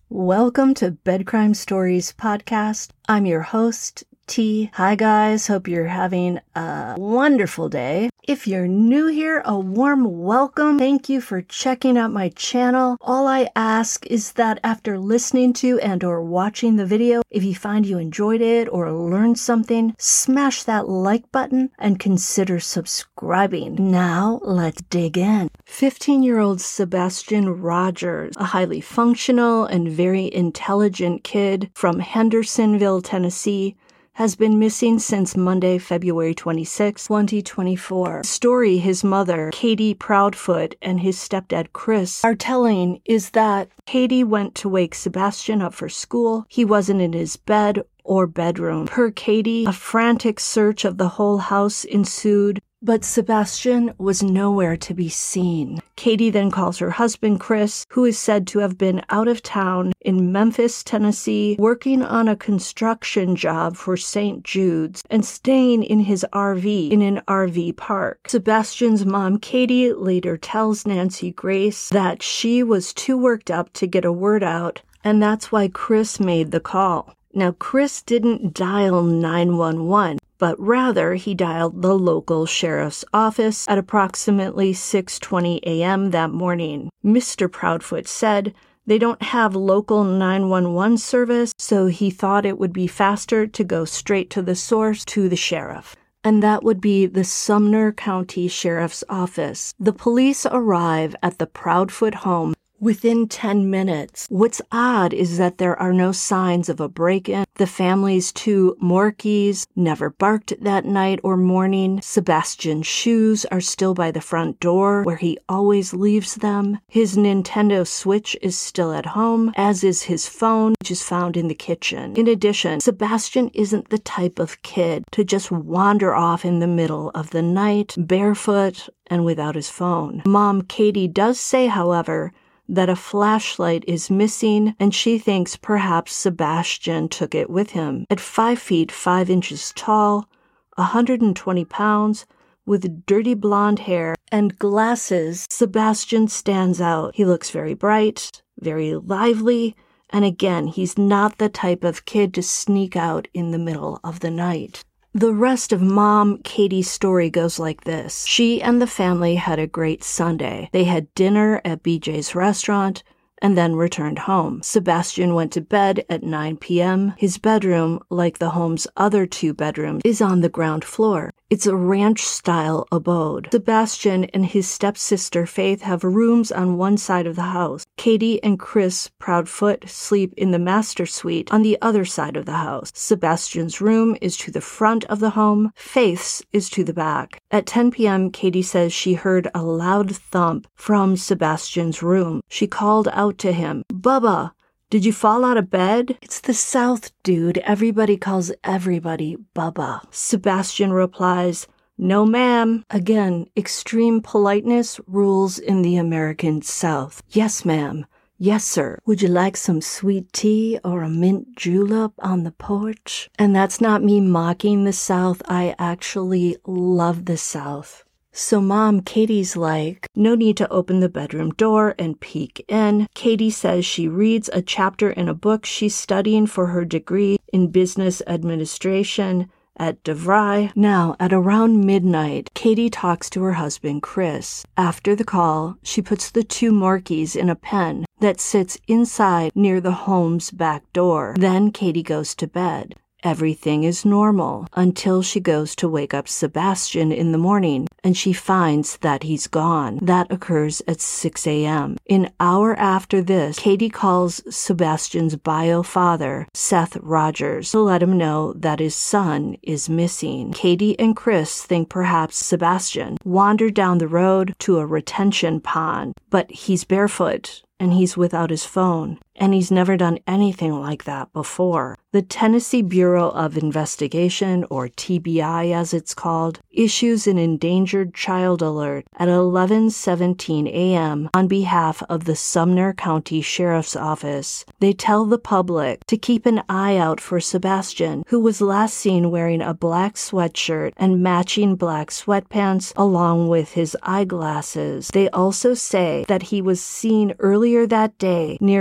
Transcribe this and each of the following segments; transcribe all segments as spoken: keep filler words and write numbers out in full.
Welcome to Bed Crime Stories podcast. I'm your host, T. Hi guys, hope you're having a wonderful day. If you're new here, a warm welcome. Thank you for checking out my channel. All I ask is that after listening to and or watching the video, if you find you enjoyed it or learned something, smash that like button and consider subscribing. Now, let's dig in. fifteen-year-old Sebastian Rogers, a highly functional and very intelligent kid from Hendersonville, Tennessee, has been missing since Monday, February twenty-sixth, twenty twenty-four. The story his mother, Katie Proudfoot, and his stepdad, Chris, are telling is that Katie went to wake Sebastian up for school. He wasn't in his bed or bedroom. Per Katie, a frantic search of the whole house ensued, but Sebastian was nowhere to be seen. Katie then calls her husband, Chris, who is said to have been out of town in Memphis, Tennessee, working on a construction job for Saint Jude's and staying in his R V in an R V park. Sebastian's mom, Katie, later tells Nancy Grace that she was too worked up to get a word out, and that's why Chris made the call. Now, Chris didn't dial nine one one, but rather he dialed the local sheriff's office at approximately six twenty a.m. that morning. Mister Proudfoot said they don't have local nine one one service, so he thought it would be faster to go straight to the source, to the sheriff. And that would be the Sumner County Sheriff's Office. The police arrive at the Proudfoot home within ten minutes. What's odd is that there are no signs of a break-in. The family's two Morkies never barked that night or morning. Sebastian's shoes are still by the front door, where he always leaves them. His Nintendo Switch is still at home, as is his phone, which is found in the kitchen. In addition, Sebastian isn't the type of kid to just wander off in the middle of the night, barefoot and without his phone. Mom Katie does say, however, that a flashlight is missing, and she thinks perhaps Sebastian took it with him. At five feet five inches tall, one hundred twenty pounds, with dirty blonde hair and glasses, Sebastian stands out. He looks very bright, very lively, and again, he's not the type of kid to sneak out in the middle of the night. The rest of Mom Katie's story goes like this. She and the family had a great Sunday. They had dinner at B J's restaurant and then returned home. Sebastian went to bed at nine p.m. His bedroom, like the home's other two bedrooms, is on the ground floor. It's a ranch-style abode. Sebastian and his stepsister Faith have rooms on one side of the house. Katie and Chris Proudfoot sleep in the master suite on the other side of the house. Sebastian's room is to the front of the home. Faith's is to the back. At ten p.m., Katie says she heard a loud thump from Sebastian's room. She called out to him, "Bubba, did you fall out of bed?" "It's the South, dude. Everybody calls everybody Bubba." Sebastian replies, "No, ma'am." Again, extreme politeness rules in the American South. "Yes, ma'am. Yes, sir. Would you like some sweet tea or a mint julep on the porch?" And that's not me mocking the South. I actually love the South. So Mom Katie's like, no need to open the bedroom door and peek in. Katie says she reads a chapter in a book she's studying for her degree in business administration at DeVry. Now, at around midnight, Katie talks to her husband, Chris. After the call, she puts the two Morkies in a pen that sits inside near the home's back door. Then Katie goes to bed. Everything is normal until she goes to wake up Sebastian in the morning, and she finds that he's gone. That occurs at six a.m. An hour after this, Katie calls Sebastian's bio father, Seth Rogers, to let him know that his son is missing. Katie and Chris think perhaps Sebastian wandered down the road to a retention pond, but he's barefoot and he's without his phone, and he's never done anything like that before. The Tennessee Bureau of Investigation, or T B I as it's called, issues an endangered child alert at eleven seventeen a.m. on behalf of the Sumner County Sheriff's Office. They tell the public to keep an eye out for Sebastian, who was last seen wearing a black sweatshirt and matching black sweatpants along with his eyeglasses. They also say that he was seen earlier that day near Stafford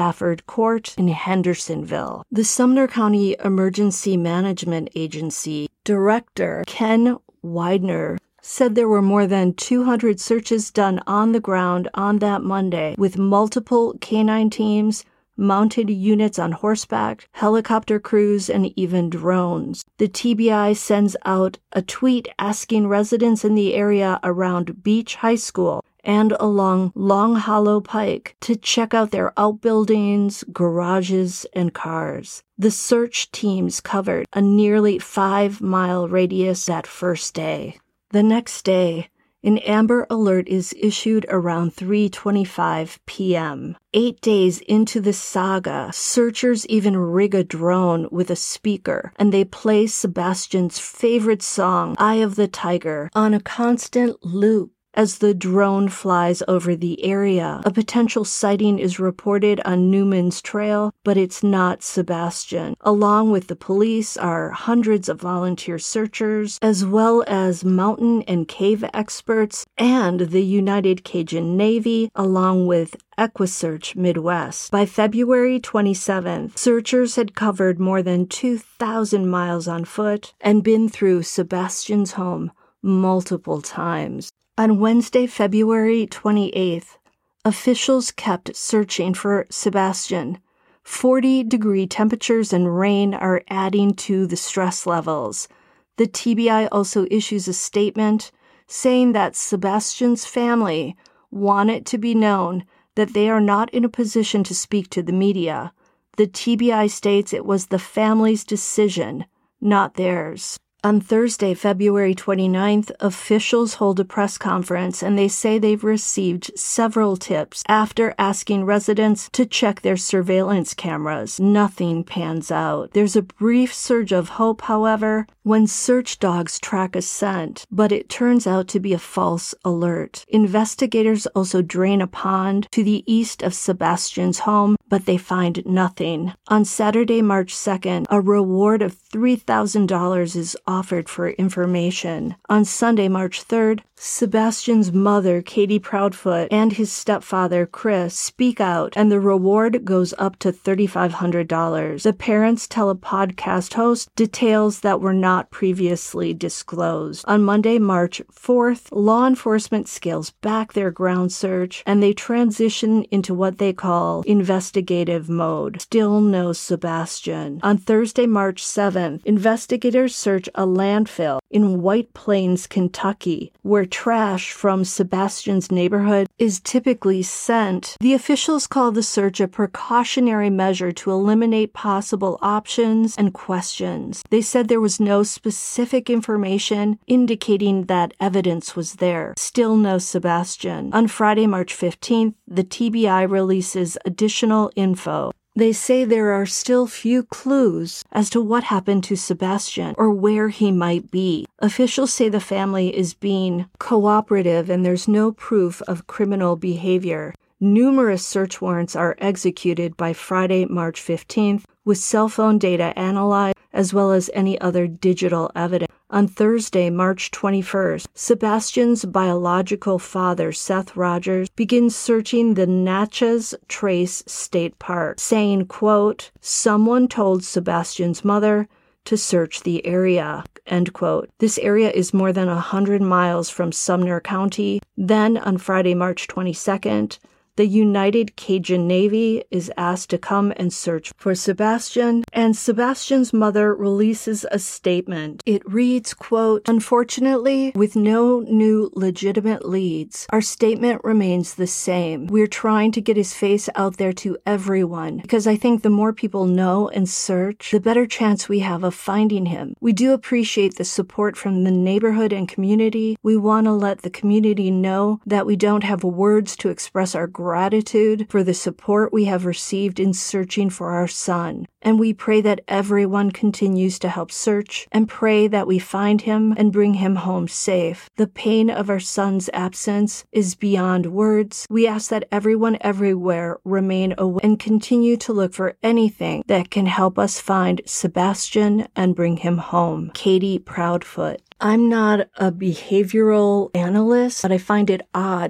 Stafford Court in Hendersonville. The Sumner County Emergency Management Agency Director Ken Widener said there were more than two hundred searches done on the ground on that Monday, with multiple canine teams, mounted units on horseback, helicopter crews, and even drones. The T B I sends out a tweet asking residents in the area around Beach High School and along Long Hollow Pike to check out their outbuildings, garages, and cars. The search teams covered a nearly five-mile radius that first day. The next day, an Amber Alert is issued around three twenty-five p.m. Eight days into the saga, searchers even rig a drone with a speaker, and they play Sebastian's favorite song, Eye of the Tiger, on a constant loop. As the drone flies over the area, a potential sighting is reported on Newman's Trail, but it's not Sebastian. Along with the police are hundreds of volunteer searchers, as well as mountain and cave experts, and the United Cajun Navy, along with EquiSearch Midwest. By February twenty-seventh, searchers had covered more than two thousand miles on foot and been through Sebastian's home multiple times. On Wednesday, February twenty-eighth, officials kept searching for Sebastian. forty-degree temperatures and rain are adding to the stress levels. The T B I also issues a statement saying that Sebastian's family want it to be known that they are not in a position to speak to the media. The T B I states it was the family's decision, not theirs. On Thursday, February twenty-ninth, officials hold a press conference and they say they've received several tips after asking residents to check their surveillance cameras. Nothing pans out. There's a brief surge of hope, however, when search dogs track a scent, but it turns out to be a false alert. Investigators also drain a pond to the east of Sebastian's home, but they find nothing. On Saturday, March second, a reward of three thousand dollars is offered for information. On Sunday, March third, Sebastian's mother, Katie Proudfoot, and his stepfather, Chris, speak out, and the reward goes up to three thousand five hundred dollars. The parents tell a podcast host details that were not previously disclosed. On Monday, March fourth, law enforcement scales back their ground search, and they transition into what they call investigative mode. Still no Sebastian. On Thursday, March seventh, investigators search a landfill in White Plains, Kentucky, where trash from Sebastian's neighborhood is typically sent. The officials call the search a precautionary measure to eliminate possible options and questions. They said there was no specific information indicating that evidence was there. Still no Sebastian. On Friday, March fifteenth, the T B I releases additional info. They say there are still few clues as to what happened to Sebastian or where he might be. Officials say the family is being cooperative and there's no proof of criminal behavior. Numerous search warrants are executed by Friday, March fifteenth, with cell phone data analyzed as well as any other digital evidence. On Thursday, March twenty-first, Sebastian's biological father, Seth Rogers, begins searching the Natchez Trace State Park, saying, quote, "Someone told Sebastian's mother to search the area," end quote. This area is more than one hundred miles from Sumner County. Then, on Friday, March twenty-second, the United Cajun Navy is asked to come and search for Sebastian, and Sebastian's mother releases a statement. It reads, quote, "Unfortunately, with no new legitimate leads, our statement remains the same. We're trying to get his face out there to everyone, because I think the more people know and search, the better chance we have of finding him. We do appreciate the support from the neighborhood and community. We want to let the community know that we don't have words to express our gratitude for the support we have received in searching for our son. And we pray that everyone continues to help search and pray that we find him and bring him home safe. The pain of our son's absence is beyond words. We ask that everyone everywhere remain aware and continue to look for anything that can help us find Sebastian and bring him home." Katie Proudfoot. I'm not a behavioral analyst, but I find it odd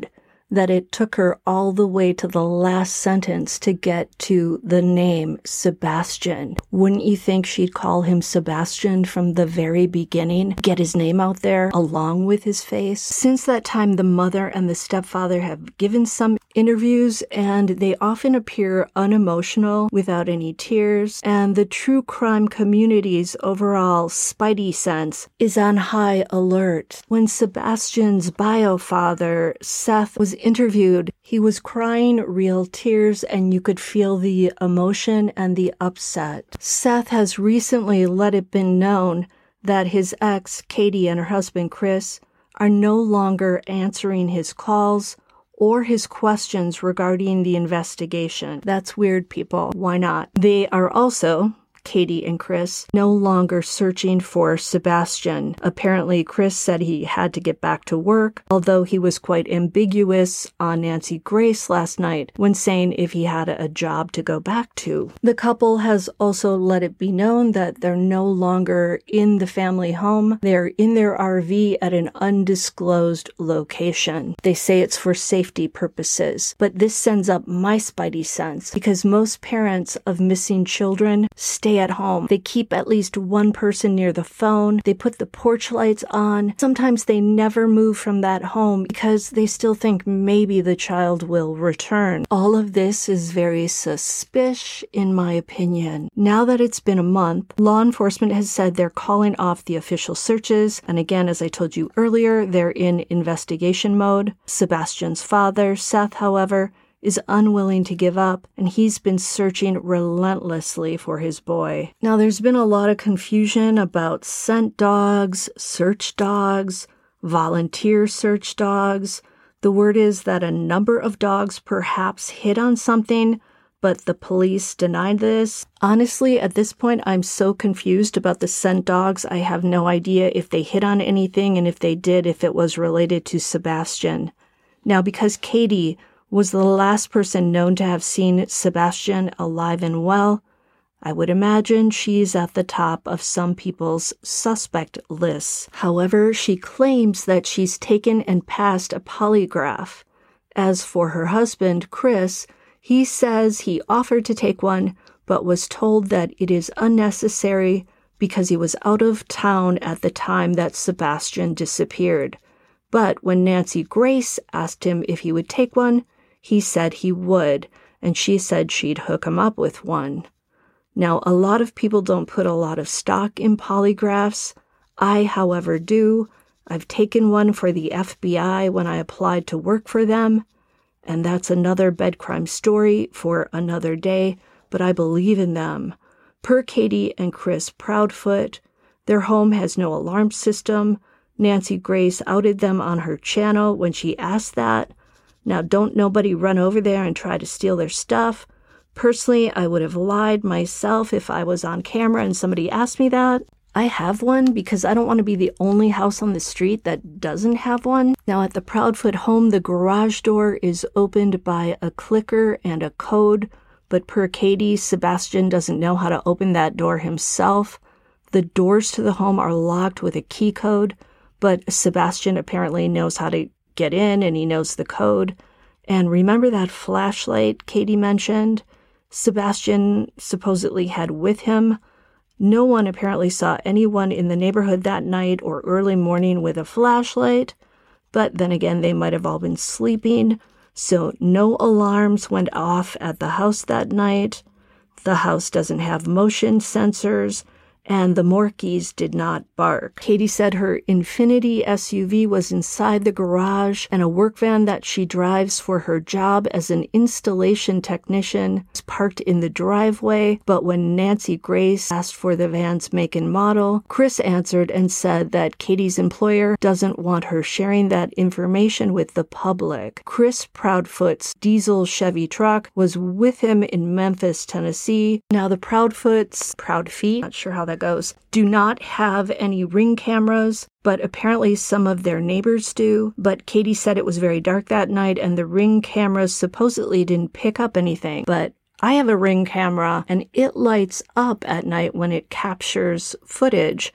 that it took her all the way to the last sentence to get to the name Sebastian. Wouldn't you think she'd call him Sebastian from the very beginning? Get his name out there along with his face? Since that time, the mother and the stepfather have given some interviews, and they often appear unemotional, without any tears, and the true crime community's overall spidey sense is on high alert. When Sebastian's bio father, Seth, was interviewed, he was crying real tears, and you could feel the emotion and the upset. Seth has recently let it be known that his ex, Katie, and her husband, Chris, are no longer answering his calls or his questions regarding the investigation. That's weird, people. Why not? They are also, Katie and Chris, no longer searching for Sebastian. Apparently, Chris said he had to get back to work, although he was quite ambiguous on Nancy Grace last night when saying if he had a job to go back to. The couple has also let it be known that they're no longer in the family home. They're in their R V at an undisclosed location. They say it's for safety purposes, but this sends up my spidey sense because most parents of missing children stay at home. They keep at least one person near the phone. They put the porch lights on. Sometimes they never move from that home because they still think maybe the child will return. All of this is very suspicious, in my opinion. Now that it's been a month, law enforcement has said they're calling off the official searches. And again, as I told you earlier, they're in investigation mode. Sebastian's father, Seth, however, is unwilling to give up, and he's been searching relentlessly for his boy. Now, there's been a lot of confusion about scent dogs, search dogs, volunteer search dogs. The word is that a number of dogs perhaps hit on something, but the police denied this. Honestly, at this point, I'm so confused about the scent dogs. I have no idea if they hit on anything, and if they did, if it was related to Sebastian. Now, because Katie was the last person known to have seen Sebastian alive and well, I would imagine she's at the top of some people's suspect lists. However, she claims that she's taken and passed a polygraph. As for her husband, Chris, he says he offered to take one, but was told that it is unnecessary because he was out of town at the time that Sebastian disappeared. But when Nancy Grace asked him if he would take one, he said he would, and she said she'd hook him up with one. Now, a lot of people don't put a lot of stock in polygraphs. I, however, do. I've taken one for the F B I when I applied to work for them, and that's another bed crime story for another day, but I believe in them. Per Katie and Chris Proudfoot, their home has no alarm system. Nancy Grace outed them on her channel when she asked that. Now, don't nobody run over there and try to steal their stuff. Personally, I would have lied myself if I was on camera and somebody asked me that. I have one because I don't want to be the only house on the street that doesn't have one. Now, at the Proudfoot home, the garage door is opened by a clicker and a code, but per Katie, Sebastian doesn't know how to open that door himself. The doors to the home are locked with a key code, but Sebastian apparently knows how to get in, and he knows the code. And remember that flashlight Katie mentioned? Sebastian supposedly had with him. No one apparently saw anyone in the neighborhood that night or early morning with a flashlight, but then again, they might have all been sleeping, so no alarms went off at the house that night. The house doesn't have motion sensors, and the Morkeys did not bark. Katie said her Infiniti S U V was inside the garage, and a work van that she drives for her job as an installation technician was parked in the driveway. But when Nancy Grace asked for the van's make and model, Chris answered and said that Katie's employer doesn't want her sharing that information with the public. Chris Proudfoot's diesel Chevy truck was with him in Memphis, Tennessee. Now the Proudfoots, Proud Feet, not sure how that goes, do not have any Ring cameras, but apparently some of their neighbors do. But Katie said it was very dark that night and the Ring cameras supposedly didn't pick up anything. But I have a Ring camera and it lights up at night when it captures footage.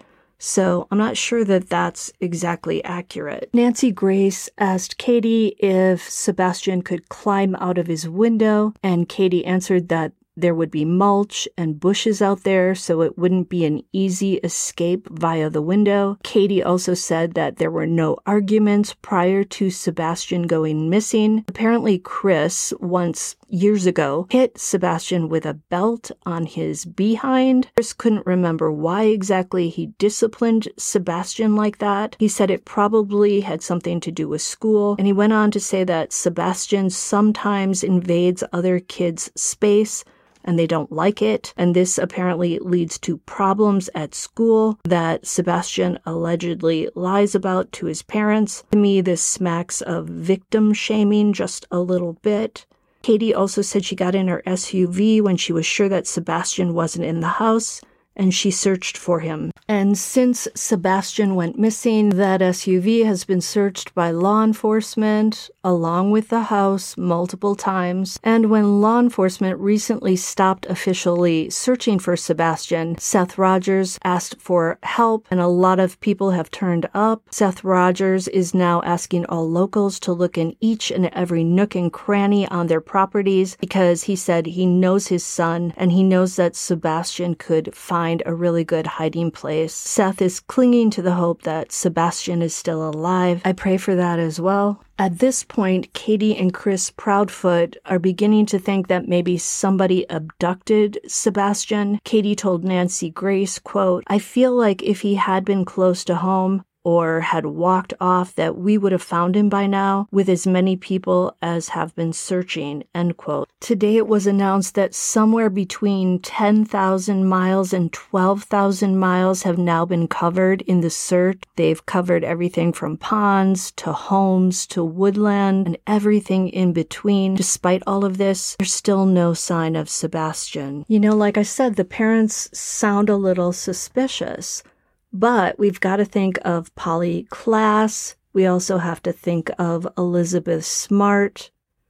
So I'm not sure that that's exactly accurate. Nancy Grace asked Katie if Sebastian could climb out of his window, and Katie answered that there would be mulch and bushes out there, so it wouldn't be an easy escape via the window. Katie also said that there were no arguments prior to Sebastian going missing. Apparently, Chris, once years ago, hit Sebastian with a belt on his behind. Chris couldn't remember why exactly he disciplined Sebastian like that. He said it probably had something to do with school, and he went on to say that Sebastian sometimes invades other kids' space, and they don't like it. And this apparently leads to problems at school that Sebastian allegedly lies about to his parents. To me, this smacks of victim shaming just a little bit. Katie also said she got in her S U V when she was sure that Sebastian wasn't in the house, and she searched for him. And since Sebastian went missing, that S U V has been searched by law enforcement, along with the house, multiple times. And when law enforcement recently stopped officially searching for Sebastian, Seth Rogers asked for help, and a lot of people have turned up. Seth Rogers is now asking all locals to look in each and every nook and cranny on their properties, because he said he knows his son, and he knows that Sebastian could find Find a really good hiding place. Seth is clinging to the hope that Sebastian is still alive. I pray for that as well. At this point, Katie and Chris Proudfoot are beginning to think that maybe somebody abducted Sebastian. Katie told Nancy Grace, quote, "I feel like if he had been close to home, or had walked off, that we would have found him by now with as many people as have been searching," end quote. Today it was announced that somewhere between ten thousand miles and twelve thousand miles have now been covered in the search. They've covered everything from ponds to homes to woodland and everything in between. Despite all of this, there's still no sign of Sebastian. You know, like I said, the parents sound a little suspicious. But we've got to think of Polly Klaas. We also have to think of Elizabeth Smart.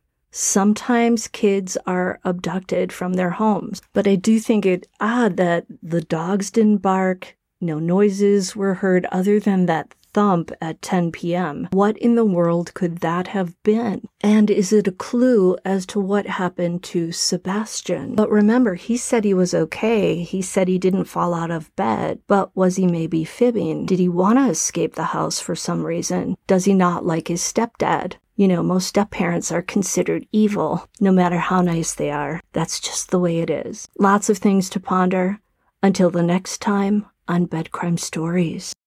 Sometimes kids are abducted from their homes. But I do think it odd that the dogs didn't bark. No noises were heard other than that thump at ten p.m. What in the world could that have been? And is it a clue as to what happened to Sebastian? But remember, he said he was okay. He said he didn't fall out of bed. But was he maybe fibbing? Did he want to escape the house for some reason? Does he not like his stepdad? You know, most step-parents are considered evil, no matter how nice they are. That's just the way it is. Lots of things to ponder. Until the next time on Bedcrime Stories.